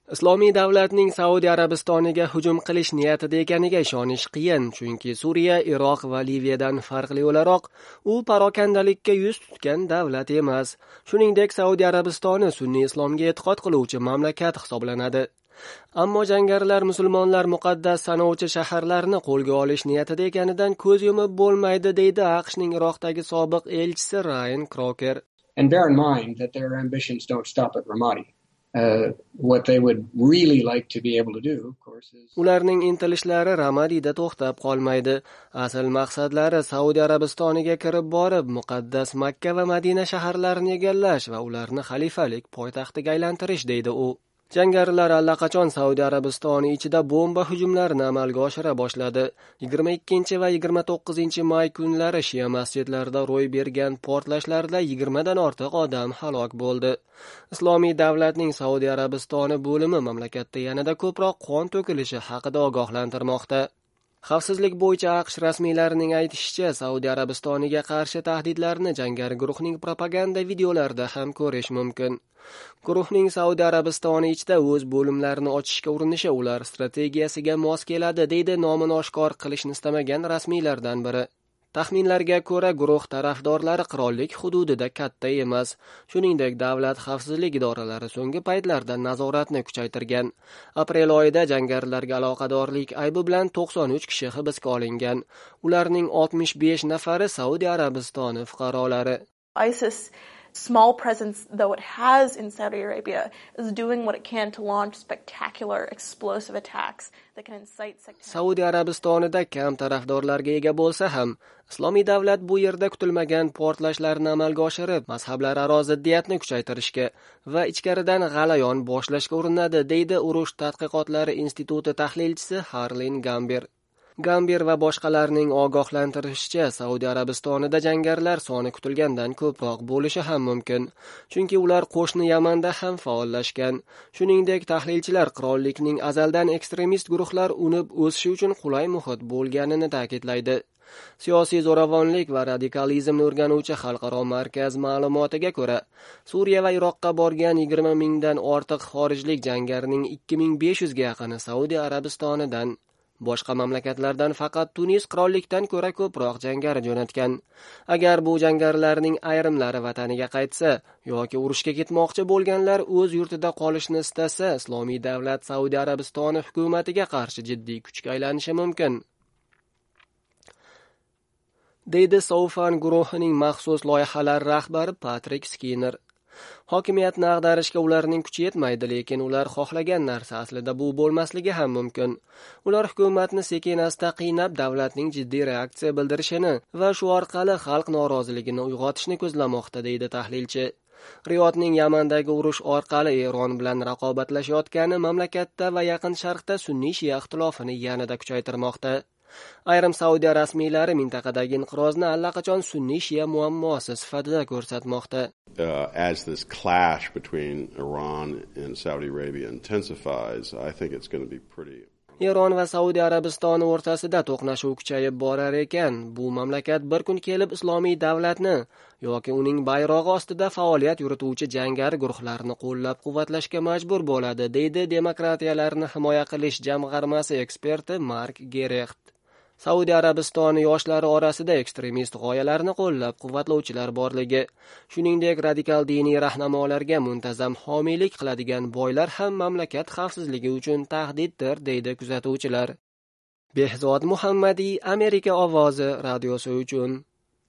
Islomiy davlatning Saudiya Arabistoniga hujum qilish niyatida ekaniga ishonish qiyin, chunki Suriya, Iroq va Liviyadan farqli o'laroq, u parokandalikka yuz tutgan davlat emas. Shuningdek, Saudiya Arabistoni sunniy islomga e'tiqod qiluvchi mamlakat hisoblanadi. Ammo jangarilar musulmonlar muqaddas sanovchi shaharlarni qo'lga olish niyatida ekanidan ko'z yumib bo'lmaydi, deydi AQShning Iroqdagi sobiq elchisi Ryan Crocker. And bear in mind that their ambitions don't stop at Ramadi. What they would really like to be able to do, of course, is... Ularning intilishlari Ramadida to'xtab qolmaydi. Asl maqsadlari Saudiya Arabistoniga kirib borib, muqaddas Makka va Madina shaharlarini egallash va ularni xalifalik poytaxtiga aylantirish, deydi u. Jangarilar allaqachon Saudiya Arabistoni ichida bomba hujumlarini amalga oshira boshladi. 22 va 29 may kunlari Shia masjidlarida ro'y bergan portlashlarda 20 dan ortiq odam halok bo'ldi. Islomiy davlatning Saudiya Arabistoni bo'limi mamlakatda yanada ko'proq qon to'kilishi haqida ogohlantirmoqda. Xavfsizlik bo'yicha AQSh rasmiylarining aytishicha, Saudiya Arabistoniga qarshi tahdidlarni jangari guruhning propaganda videolarida ham ko'rish mumkin. Guruhning Saudiya Arabistoni ichida o'z bo'limlarini ochishga urinishi ular strategiyasiga mos keladi, deydi nomini oshkor qilishni istamagan rasmiylardan biri. Taxminlarga ko'ra, guruh tarafdorlari qirollik hududida katta emas. Shuningdek, davlat xavfsizlik idoralari so'nggi paytlarda nazoratni kuchaytirgan. Aprel oyida jangarilarga aloqadorlik aybi bilan 93 kishi hibsga olingan. Ularning 65 nafari Saudiya Arabistoni fuqarolari. ISIS, small presence though it has in Saudi Arabia, is doing what it can to launch spectacular explosive attacks that can incite sectarianism. Saudiya Arabistonida kam tarafdorlarga ega bo'lsa ham, Islomiy davlat bu yerda kutilmagan portlashlarni amalga oshirib, mazhablararo ziddiyatni kuchaytirishga va ichkaridan g'alayon boshlashga urinadi, deydi Urush tadqiqotlari instituti tahlilchisi Harlin Gamber. Gamber va boshqalarning ogohlantirishicha, Saudiya Arabistonida jangarilar soni kutilgandan ko'proq bo'lishi ham mumkin, chunki ular qo'shni Yamanda ham faollashgan. Shuningdek, tahlilchilar qirollikning azaldan ekstremist guruhlar unib o'sishi uchun qulay muhit bo'lganini ta'kidlaydi. Siyosiy zo'ravonlik va radikalizmni o'rganuvchi xalqaro markaz ma'lumotiga ko'ra, Suriya va Iroqqa borgan 20 mingdan ortiq xorijlik jangarining 2500 ga yaqini Saudiya Arabistonidan. Boshqa mamlakatlardan faqat Tunis qirollikdan ko'ra ko'proq jangari jo'natgan. Agar bu jangarilarning ayrimlari vataniga qaytsa yoki urushga ketmoqchi bo'lganlar o'z yurtida qolishni istasa, Islomiy davlat Saudiya Arabistoni hukumatiga qarshi jiddiy kuchga aylanishi mumkin, deydi Soufan guruhining maxsus loyihalar rahbari Patrik Skinner. Hokimiyatni ag'darishga ularning kuchi yetmaydi, lekin ular xohlagan narsa aslida bu bo'lmasligi ham mumkin. Ular hukumatni sekin-asta qiynab, davlatning jiddiy reaksiya bildirishini va shu orqali xalq noroziligini uyg'otishni ko'zlamoqda, deydi tahlilchi. Riyodning Yamandagi urush orqali Eron bilan raqobatlashayotgani mamlakatda va Yaqin Sharqda sunniy shiya ixtilofini yanada kuchaytirmoqda. Ayrim Saudiya rasmiylari mintaqadagi inqirozni allaqachon sunniy shiya muammosi sifatida ko'rsatmoqda. As this clash between Iran and Saudi Arabia intensifies, I think it's going to be pretty... Eron va Saudiya Arabistoni o'rtasida to'qnashuv kuchayib borar ekan, bu mamlakat bir kun kelib islomiy davlatni yoki uning bayrog'i ostida faoliyat yurituvchi jangari guruhlarni qo'llab-quvvatlashga majbur bo'ladi, deydi Demokratiyalarni himoya qilish jamg'armasi eksperti Mark Gerecht. Saudiya Arabistoni yoshlari orasida ekstremist g'oyalarni qo'llab-quvvatlovchilar borligi, shuningdek radikal diniy rahnamolarga muntazam homiylik qiladigan boylar ham mamlakat xavfsizligi uchun tahdiddir, deydi kuzatuvchilar. Behzod Muhammadiy, Amerika ovozi radiosi uchun